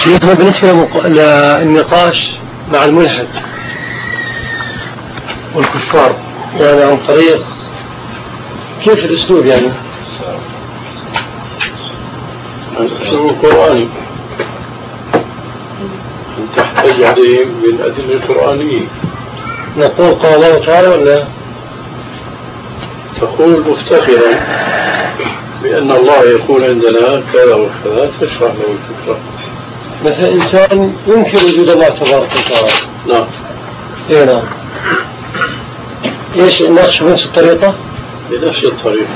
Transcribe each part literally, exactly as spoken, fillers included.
شيخنا بالنسبة للنقاش مع الملحد والكفار يعني عن طريق كيف الأسلوب يعني؟ الأسلوب القرآني أن تحتج عليهم بالأدلة القرآنية. نقول قال الله تعالى ولا تقول مفتخرا بأن الله يقول عندنا كذا وكذا تشرح له الفكرة. مثلا إنسان ينكر وجود الله تبارك وتعالى. نعم. إيه نعم. إيش نناقشه بنفس الطريقة؟ بنفس الطريقة.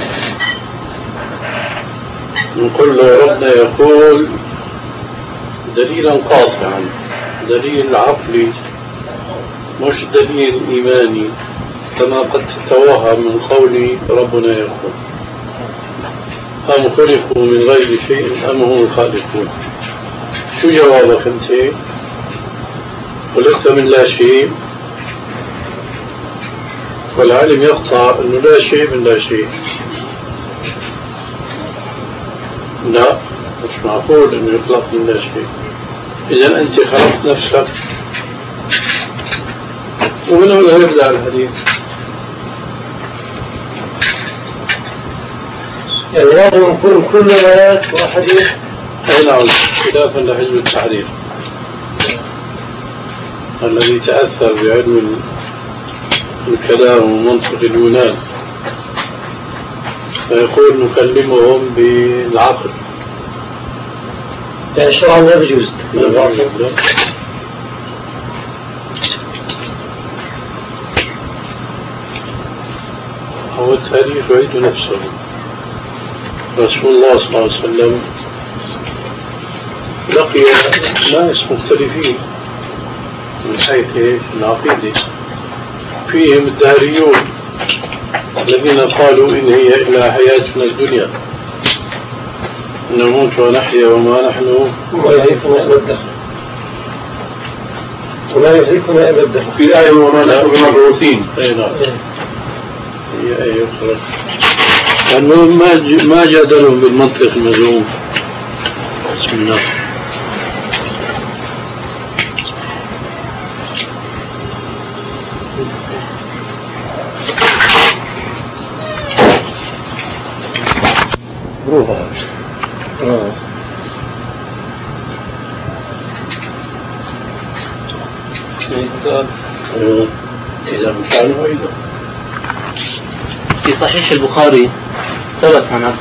نقول له ربنا يقول دليلا قاطعا، دليل عقلي مش دليل إيماني كما قد تتوهم من قول ربنا يقول أم خلقوا من غير شيء أم هم الخالقون. شو جوابك أنت؟ خلقت من لا شيء، والعلم يقطع أنه لا شيء من لا شيء. لا، مش معقول أنه يخلق من لا شيء. إذا أنت خلقت نفسك، ومن هنا يبدأ الحديث. يعني لازم نكون كل آيات وحديث. أي نعم، خلافا لحزب التحرير الذي تأثر بعلم الكلام ومنطق اليونان، فيقول نكلمهم بالعقل. يعني شرعا لا يجوز تكليم العقل. هو التاريخ يعيد نفسه. رسول الله صلى الله عليه وسلم لقي ناس مختلفين من حيث العقيدة، فيهم الدهريون الذين قالوا إن هي إلا حياتنا الدنيا، نموت ونحيا وما نحن ولا يهلكنا إلا الدهر، ولا يهلكنا إلا الدهر. في آية وما نحن بمبعوثين. أي نعم. هي آية أخرى. المهم ما جادلهم بالمنطق المزعوم. بسم الله. روحها. آه. إذا كانوا أيضا في صحيح البخاري ثبت عن